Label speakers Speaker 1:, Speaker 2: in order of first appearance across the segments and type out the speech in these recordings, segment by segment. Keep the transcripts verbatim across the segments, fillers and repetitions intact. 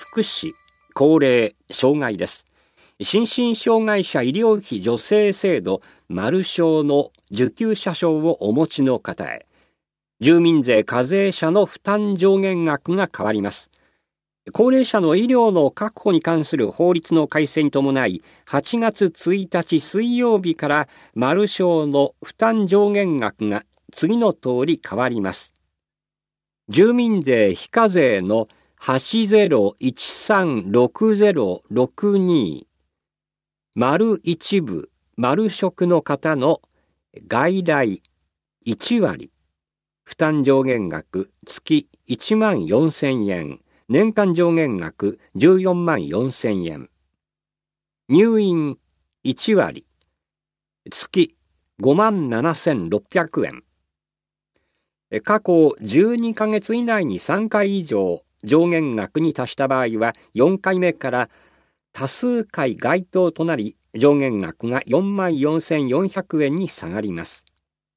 Speaker 1: 福祉、高齢、障害です。心身障害者医療費助成制度丸償の受給者証をお持ちの方へ、住民税課税者の負担上限額が変わります。高齢者の医療の確保に関する法律の改正に伴い、はちがつついたち水曜日から丸償の負担上限額が次の通り変わります。住民税非課税のはちゼロいちさんろくゼロろくに丸一部丸職の方の外来いちわり、負担上限額月いちまんよんせんえん、年間上限額じゅうよんまんよんせんえん。入院いちわり、月ごまんななせんろっぴゃくえん。過去じゅうにかげつ以内にさんかい以上上限額に達した場合はよんかいめから多数回該当となり、上限額がよんまんよんせんよんひゃくえんに下がります。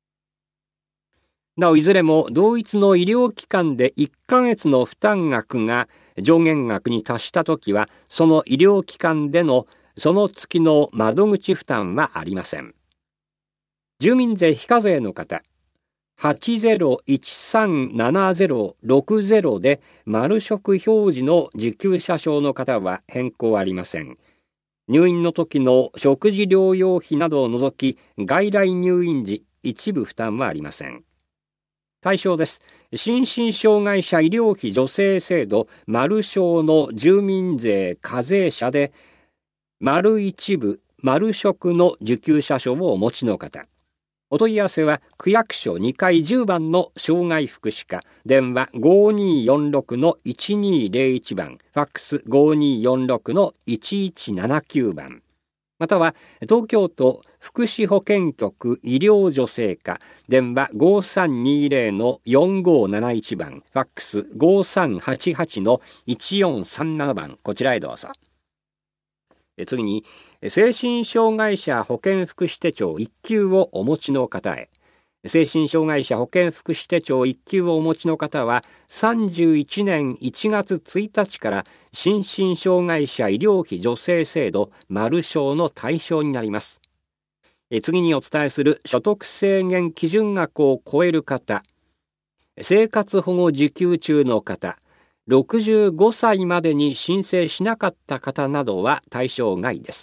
Speaker 1: なお、いずれも同一の医療機関でいっかげつの負担額が上限額に達したときは、その医療機関でのその月の窓口負担はありません。住民税非課税の方、はちゼロいちさんななゼロろくゼロで丸職表示の受給者証の方は変更ありません。入院の時の食事療養費などを除き、外来入院時一部負担はありません。対象です。心身障害者医療費助成制度丸償の住民税課税者で、丸一部丸職の受給者証をお持ちの方。お問い合わせは区役所にかいじゅうばんの障害福祉課、電話 ごにーよんろくのいちにーぜろいち 番、ファックス ごにーよんろくのいちいちななきゅう 番、または東京都福祉保健局医療助成課、電話 ごさんにーぜろのよんごーなないち 番、ファックス ごさんはちはちのいちよんさんなな 番、こちらへどうぞ。次に、精神障害者保健福祉手帳いっきゅうをお持ちの方へ。精神障害者保健福祉手帳いっきゅうをお持ちの方は、さんじゅういちねんいちがつついたちから心身障害者医療費助成制度丸償の対象になります。次にお伝えする所得制限基準額を超える方、生活保護受給中の方、ろくじゅうごさいまでに申請しなかった方などは対象外です。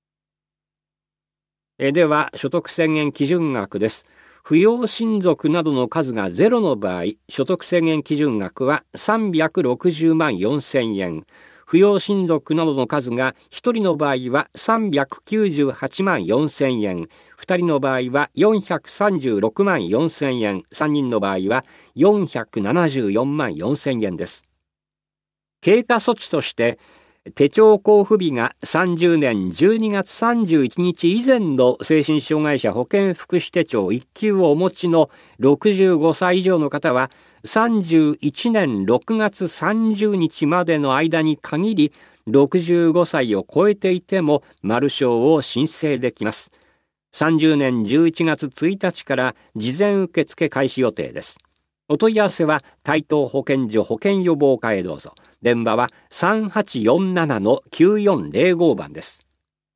Speaker 1: えでは、所得制限基準額です。扶養親族などの数がゼロの場合、所得制限基準額はさんびゃくろくじゅうまんよんせんえん。扶養親族などの数がひとりの場合はさんびゃくきゅうじゅうはちまんよんせんえん。ふたりの場合はよんひゃくさんじゅうろくまんよんせんえん。さんにんの場合はよんひゃくななじゅうよんまんよんせんえんです。経過措置として、手帳交付日がさんじゅうねんじゅうにがつさんじゅういちにち以前の精神障害者保健福祉手帳いっきゅうをお持ちのろくじゅうごさい以上の方は、さんじゅういちねんろくがつさんじゅうにちまでの間に限り、ろくじゅうごさいを超えていても丸償を申請できます。さんじゅうねんじゅういちがつついたちから事前受付開始予定です。お問い合わせは台東保健所保健予防課へどうぞ。電話は さんはちよんななのきゅうよんぜろご 番です。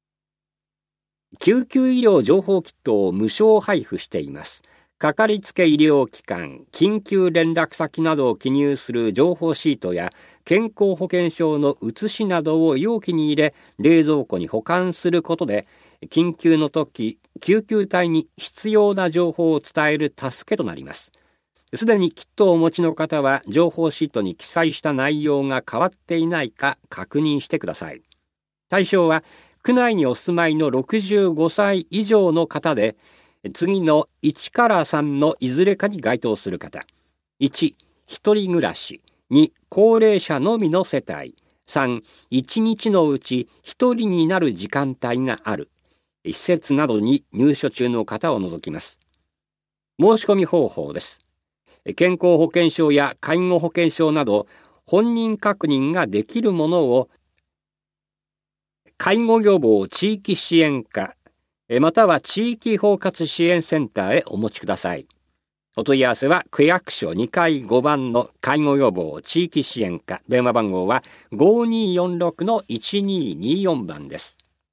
Speaker 1: 救急医療情報キットを無償配布しています。かかりつけ医療機関、緊急連絡先などを記入する情報シートや健康保険証の写しなどを容器に入れ、冷蔵庫に保管することで、緊急の時、救急隊に必要な情報を伝える助けとなります。すでにキットをお持ちの方は情報シートに記載した内容が変わっていないか確認してください。対象は区内にお住まいのろくじゅうごさい以上の方で、次のいちからさんのいずれかに該当する方。いち、一人暮らし。に、高齢者のみの世帯。さん、いちにちのうちひとりになる時間帯がある。施設などに入所中の方を除きます。申し込み方法です。健康保険証や介護保険証など本人確認ができるものを介護予防地域支援課または地域包括支援センターへお持ちください。 お問い合わせは区役所にかいごばんの介護予防地域支援課、電話番号は ごーにーよんろくのいちにーにーよん 番です。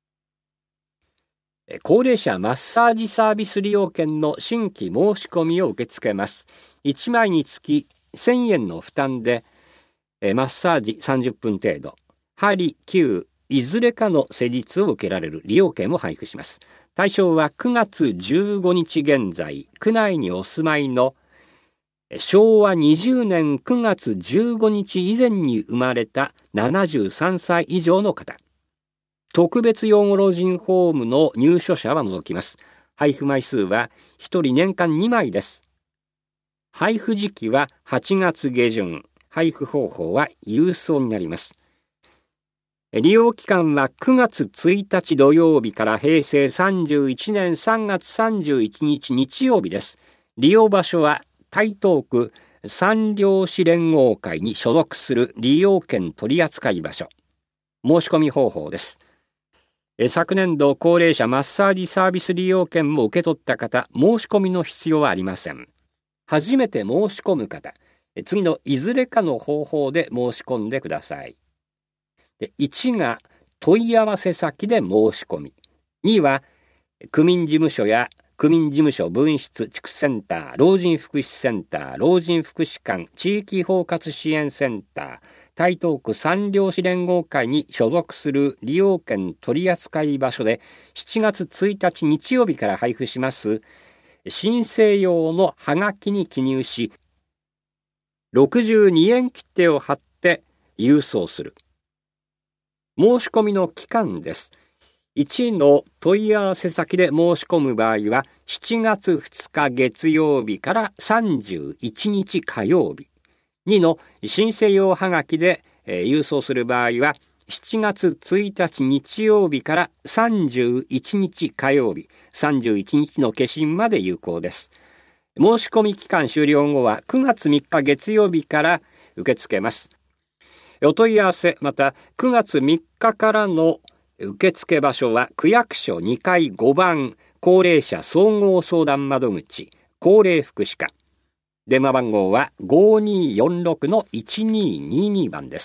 Speaker 1: 高齢者マッサージサービス利用券の新規申し込みを受け付けます。いちまいにつきせんえんの負担でマッサージさんじゅっぷん程度、針、灸、いずれかの施術を受けられる利用券を配布します。対象はくがつじゅうごにち現在、区内にお住まいのしょうわにじゅうねんくがつじゅうごにち以前に生まれたななじゅうさんさい以上の方。特別養護老人ホームの入所者は除きます。配布枚数はひとり年間にまいです。配布時期ははちがつげじゅん。配布方法は郵送になります。利用期間はくがつついたち土曜日からへいせいさんじゅういちねんさんがつさんじゅういちにち日曜日です。利用場所は台東区産業士連合会に所属する利用券取扱場所。申し込み方法です。昨年度高齢者マッサージサービス利用券も受け取った方、申し込みの必要はありません。初めて申し込む方、次のいずれかの方法で申し込んでください。でいちが問い合わせ先で申し込み、には区民事務所や区民事務所分室地区センター、老人福祉センター、老人福祉館、地域包括支援センター、台東区産業士連合会に所属する利用券取扱場所でしちがつついたち日曜日から配布します申請用のはがきに記入し、ろくじゅうにえん切手を貼って郵送する。申し込みの期間です。いちの問い合わせ先で申し込む場合はしちがつふつか月曜日からさんじゅういちにち火曜日。にの申請用はがきで、えー、郵送する場合はしちがつついたち日曜日からさんじゅういちにち火曜日、さんじゅういちにちの消印まで有効です。申し込み期間終了後はくがつみっか月曜日から受け付けます。お問い合わせまたくがつみっかからの受付場所は区役所にかいごばん高齢者総合相談窓口高齢福祉課、電話番号は ごーにーよんろくのいちにーにーにー 番です。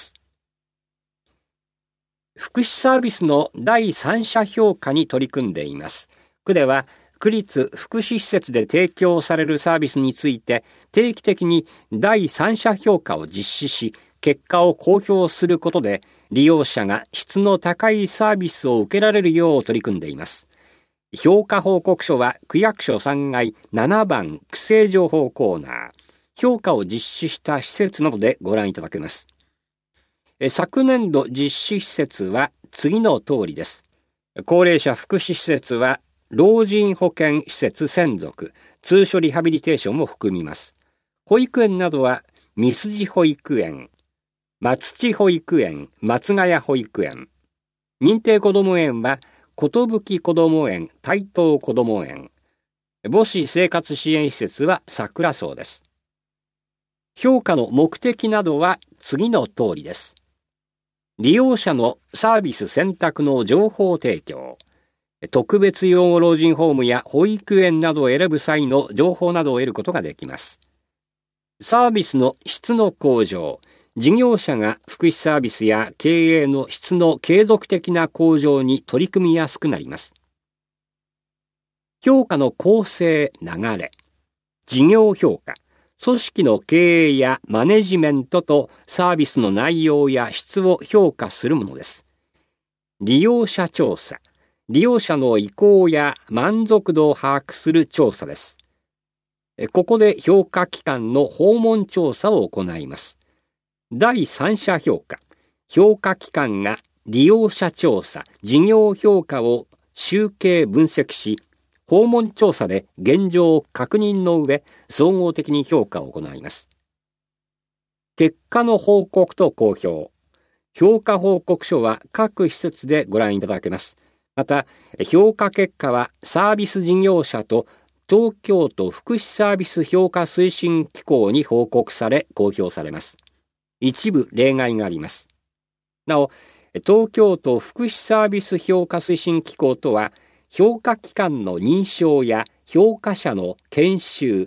Speaker 1: 福祉サービスの第三者評価に取り組んでいます。区では区立福祉施設で提供されるサービスについて定期的に第三者評価を実施し、結果を公表することで利用者が質の高いサービスを受けられるよう取り組んでいます。評価報告書は区役所さんがいななばん区政情報コーナー、評価を実施した施設などでご覧いただけます。昨年度実施施設は次の通りです。高齢者福祉施設は老人保健施設専属、通所リハビリテーションも含みます。保育園などは三筋保育園、松地保育園、松ヶ谷保育園。認定こども園は、ことぶきこども園、台東こども園。母子生活支援施設は桜荘です。評価の目的などは次の通りです。利用者のサービス選択の情報提供。特別養護老人ホームや保育園などを選ぶ際の情報などを得ることができます。サービスの質の向上。事業者が福祉サービスや経営の質の継続的な向上に取り組みやすくなります。評価の構成・流れ、事業評価、組織の経営やマネジメントとサービスの内容や質を評価するものです。利用者調査、利用者の意向や満足度を把握する調査です。ここで評価機関の訪問調査を行います。第三者評価、評価機関が利用者調査、事業評価を集計分析し、訪問調査で現状を確認の上、総合的に評価を行います。結果の報告と公表。評価報告書は各施設でご覧いただけます。また、評価結果はサービス事業者と東京都福祉サービス評価推進機構に報告され、公表されます。一部例外があります。なお、東京都福祉サービス評価推進機構とは、評価機関の認証や評価者の研修、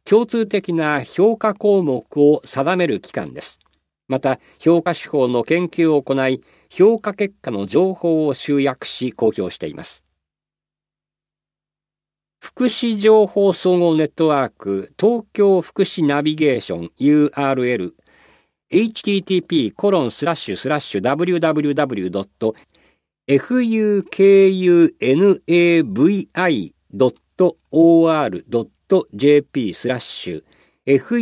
Speaker 1: 共通的な評価項目を定める機関です。また、評価手法の研究を行い、評価結果の情報を集約し公表しています。福祉情報総合ネットワーク東京福祉ナビゲーション ユーアールエル エイチティーティーピーコロンスラッシュスラッシュダブリューダブリューダブリュードットフクナビドットオーアールドットジェーピー スラッシュ フ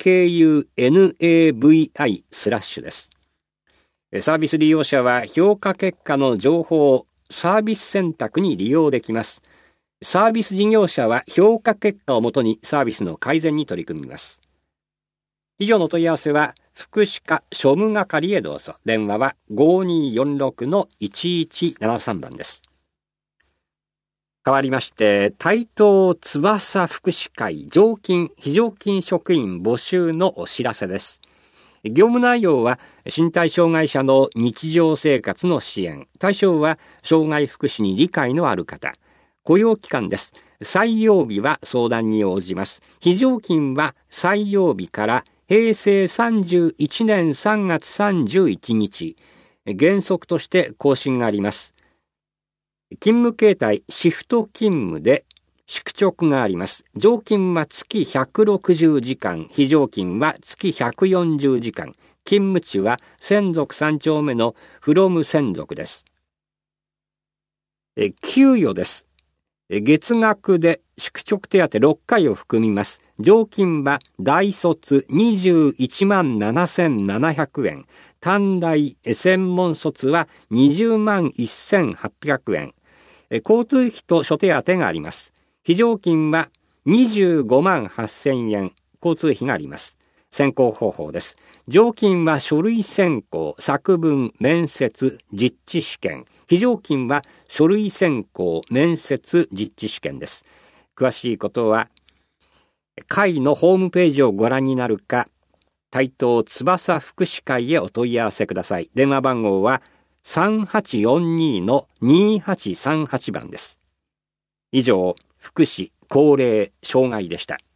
Speaker 1: クナビ スラッシュです。サービス利用者は評価結果の情報をサービス選択に利用できます。サービス事業者は評価結果をもとにサービスの改善に取り組みます。以上の問い合わせは福祉課庶務係へどうぞ。電話は ごーにーよんろくのいちいちななさん 番です。変わりまして、台東翼福祉会常勤非常勤職員募集のお知らせです。業務内容は身体障害者の日常生活の支援。対象は障害福祉に理解のある方。雇用期間です。採用日は相談に応じます。非常勤は採用日からへいせいさんじゅういちねんさんがつさんじゅういちにち。原則として更新があります。勤務形態シフト勤務で宿直があります。常勤は月ひゃくろくじゅうじかん、非常勤は月ひゃくよんじゅうじかん。勤務地は千束さん丁目のフロム千束です。え給与です。月額で宿直手当ろっかいを含みます。常勤は大卒にじゅういちまんななせんななひゃくえん、短大専門卒はにじゅうまんせんはっぴゃくえん、交通費と諸手当があります。非常勤はにじゅうごまんはっせんえん、交通費があります。選考方法です。常勤は書類選考、作文、面接、実地試験。非常勤は書類選考、面接、実地試験です。詳しいことは、会のホームページをご覧になるか、台東翼福祉会へお問い合わせください。電話番号はさんはちよんにのにはちさんはち 番です。以上、福祉、高齢、障害でした。